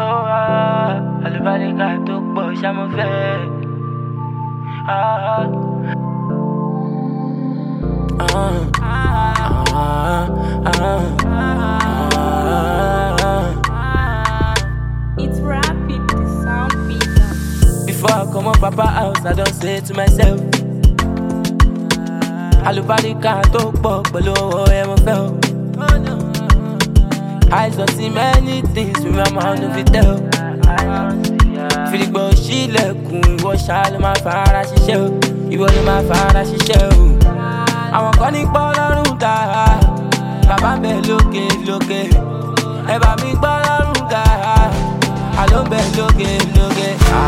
Àlùbáríkà tó pọ̀ ṣá mo fẹ́. It's rapid, the sound bigger. Before I come up papa house, I don't say to myself, Àlùbáríkà tó pọ̀ pẹ̀lú owó ẹ mo fẹ́ o. I don't see many things with my mouth no fit tell. Fìdígbò sílẹ̀kùn ìwọ ṣá ló máa fara ṣiṣẹ́ o. Ìwọ ló máa fara ṣiṣẹ́ o. Àwọn kan ní gbọ́ lọ́rùn ká, bàbá ń bẹ lókè lókè. Ẹ bá mi gbọ́ lọ́rùn ká, àló ń bẹ lókè lókè.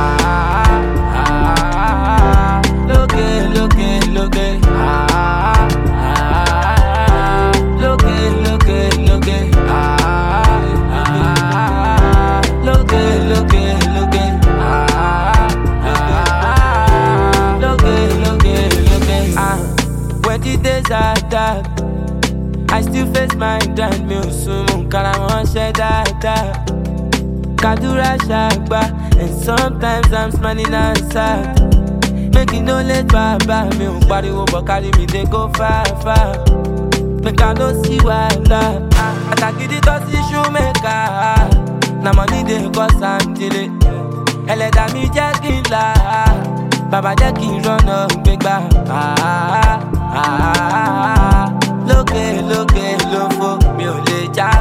Lókè lókè lókè. Lókè lókè lókè. Lókè lókè lókè. Lókè lókè lókè. When the days are dark, I still face my grind. Mi ò sùn mú kára wọn ṣe dáadáa. Kàdúrà ṣàgbà, and sometimes I'm smiling and sad. Make it no late baba, mi ò pariwo but carry me dey go far far. Make I no see wàhálà. Àtàgídí tó sí shoemaker. Na money dey cause am delay. Ẹlẹ́dà mi jẹ́ kí n là. Bàbá jẹ́ kí n rọ́nà gbégbá. Lókè lókè ló fò, mi ò lè já